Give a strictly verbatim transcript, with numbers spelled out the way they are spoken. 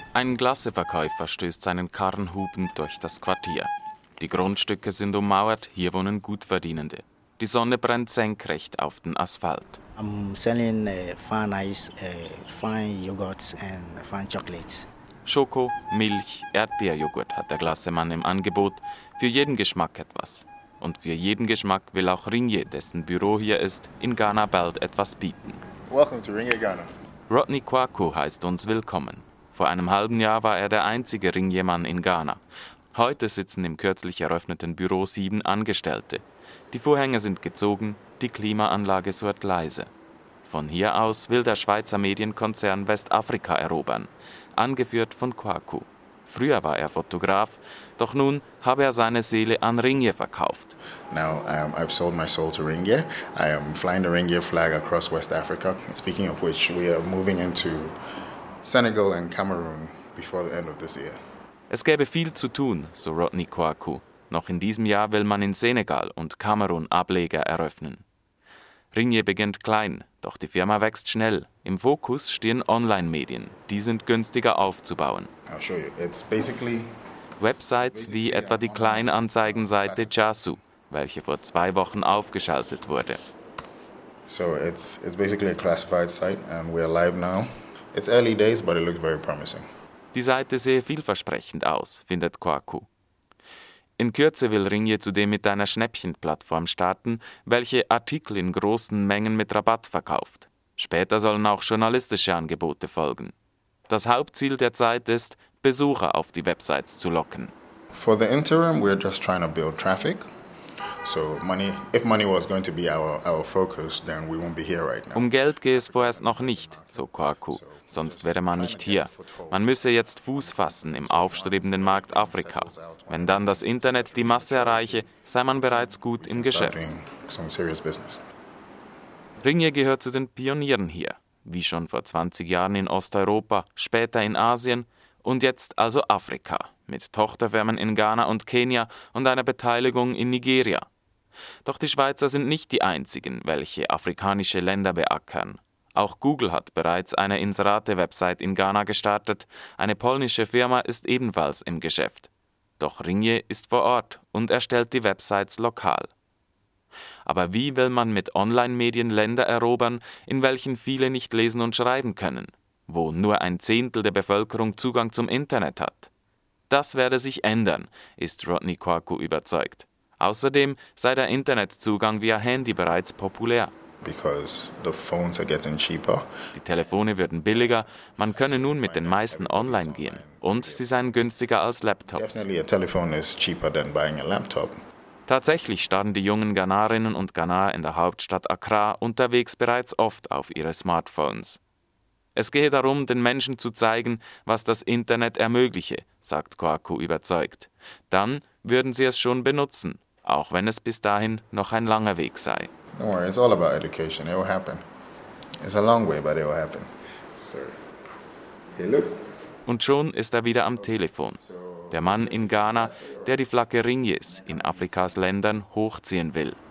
Ein Glasseverkäufer stößt seinen Karren hupend durch das Quartier. Die Grundstücke sind ummauert, hier wohnen Gutverdienende. Die Sonne brennt senkrecht auf den Asphalt. I'm selling uh, fine ice, uh, fine yogurts and fine chocolates. Schoko, Milch, Erdbeerjoghurt hat der Glassemann im Angebot. Für jeden Geschmack etwas. Und für jeden Geschmack will auch Ringier, dessen Büro hier ist, in Ghana bald etwas bieten. Welcome to Ringier, Ghana. Rodney Kwaku heißt uns willkommen. Vor einem halben Jahr war er der einzige Ringiermann in Ghana. Heute sitzen im kürzlich eröffneten Büro sieben Angestellte. Die Vorhänge sind gezogen, die Klimaanlage surrt leise. Von hier aus will der Schweizer Medienkonzern Westafrika erobern, angeführt von Kwaku. Früher war er Fotograf, doch nun habe er seine Seele an Ringier verkauft. Now um, I've sold my soul to Ringier. I am flying the Ringier flag across West Africa. Speaking of which, we are moving into Senegal and Cameroon before the end of this year. Es gäbe viel zu tun, so Rodney Kwaku. Noch in diesem Jahr will man in Senegal und Kamerun Ableger eröffnen. Ringier beginnt klein, doch die Firma wächst schnell. Im Fokus stehen Online-Medien. Die sind günstiger aufzubauen. I'll show you. It's basically Websites wie etwa die Kleinanzeigenseite Jasu, welche vor zwei Wochen aufgeschaltet wurde. So it's it's basically a classified site and we're live now. It's early days, but it looks very promising. Die Seite sehe vielversprechend aus, findet Kwaku. In Kürze will Ringier zudem mit einer Schnäppchenplattform starten, welche Artikel in großen Mengen mit Rabatt verkauft. Später sollen auch journalistische Angebote folgen. Das Hauptziel der Zeit ist, Besucher auf die Websites zu locken. For the interim, we're just trying to build traffic. So money, if money was going to be our, our focus, then we won't be here right now. Um Geld gehe es vorerst noch nicht, so Kwaku. Sonst wäre man nicht hier. Man müsse jetzt Fuß fassen im aufstrebenden Markt Afrika. Wenn dann das Internet die Masse erreiche, sei man bereits gut im Geschäft. Ringier gehört zu den Pionieren hier. Wie schon vor zwanzig Jahren in Osteuropa, später in Asien und jetzt also Afrika. Mit Tochterfirmen in Ghana und Kenia und einer Beteiligung in Nigeria. Doch die Schweizer sind nicht die einzigen, welche afrikanische Länder beackern. Auch Google hat bereits eine Inserate-Website in Ghana gestartet. Eine polnische Firma ist ebenfalls im Geschäft. Doch Ringier ist vor Ort und erstellt die Websites lokal. Aber wie will man mit Online-Medien Länder erobern, in welchen viele nicht lesen und schreiben können? Wo nur ein Zehntel der Bevölkerung Zugang zum Internet hat? Das werde sich ändern, ist Rodney Kwaku überzeugt. Außerdem sei der Internetzugang via Handy bereits populär. Because the phones are getting cheaper. Die Telefone würden billiger, man könne nun mit den meisten online gehen und sie seien günstiger als Laptops. Definitely a telephone is cheaper than buying a laptop. Tatsächlich starren die jungen Ghanarinnen und Ghanaer in der Hauptstadt Accra unterwegs bereits oft auf ihre Smartphones. Es gehe darum, den Menschen zu zeigen, was das Internet ermögliche, sagt Kwaku überzeugt. Dann würden sie es schon benutzen, auch wenn es bis dahin noch ein langer Weg sei. Don't worry, it's all about education. It will happen. It's a long way, but it will happen. Sir. Hey, look. Und schon ist er wieder am Telefon. Der Mann in Ghana, der die Flagge Ringiers in Afrikas Ländern hochziehen will.